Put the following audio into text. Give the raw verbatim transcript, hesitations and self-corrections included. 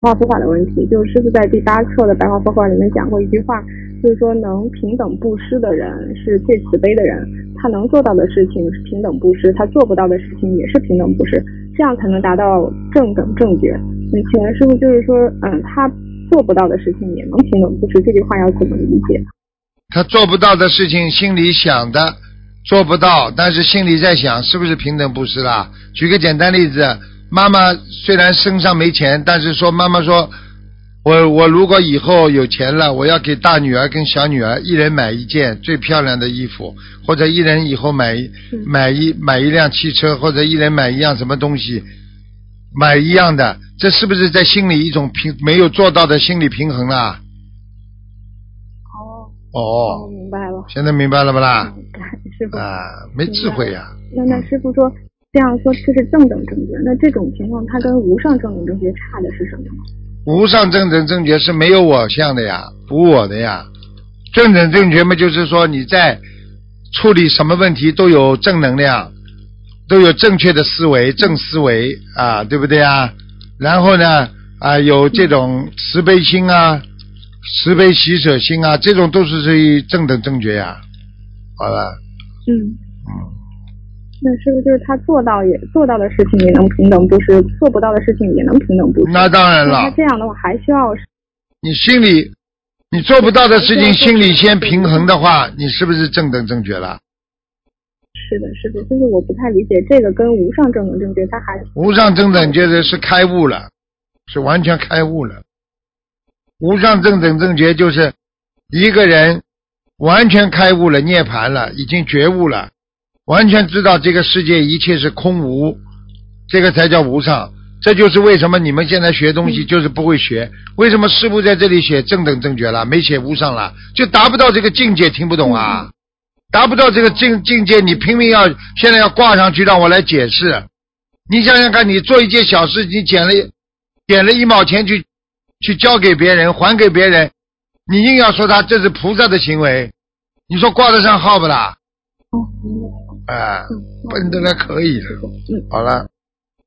白话佛法的问题，就是师父在第八课的白话佛法里面讲过一句话，就是说能平等布施的人是最慈悲的人，他能做到的事情是平等布施，他做不到的事情也是平等布施，这样才能达到正等正觉。那请问师父，就是说，嗯，他做不到的事情也能平等布施，这句话要怎么理解？ 他做不到的事情，心里想的做不到，但是心里在想，是不是平等布施啦？举个简单例子，妈妈虽然身上没钱，但是说妈妈说，我我如果以后有钱了，我要给大女儿跟小女儿一人买一件最漂亮的衣服，或者一人以后买买一买一辆汽车，或者一人买一样什么东西，买一样的，这是不是在心里一种平没有做到的心理平衡啦？哦， 明白了。 现在明白了不啦？ 嗯，师父啊，没智慧呀、啊。 那那师父说，这样说这是正等正觉，那这种情况它跟无上正等正觉差的是什么呢？ 无上正等正觉是没有我相的呀，无我的呀。正等正觉嘛，就是说你在处理什么问题都有正能量，都有正确的思维，正思维啊，对不对啊？然后呢啊，有这种慈悲心啊。慈悲喜舍心啊，这种都是属于正等正觉呀。好了。 嗯嗯，那是不是就是他做到也做到的事情也能平等布施，做不到的事情也能平等布施？ 那当然了。 那他这样的话还需要你心里你做不到的事情，心里先平衡的话，你是不是正等正觉了？ 是的，是的，就是我不太理解这个跟无上正等正觉，他还无上正等觉是开悟了，是完全开悟了。无上正等正觉就是一个人完全开悟了，涅槃了，已经觉悟了，完全知道这个世界一切是空无，这个才叫无上。这就是为什么你们现在学东西就是不会学，为什么师父在这里写正等正觉了，没写无上了，就达不到这个境界，听不懂啊？达不到这个境境界，你拼命要现在要挂上去让我来解释。你想想看，你做一件小事，你捡了捡了一毛钱去去交给别人，还给别人，你硬要说他这是菩萨的行为，你说挂得上号不啦？哎、呃，笨得来可以的。好了。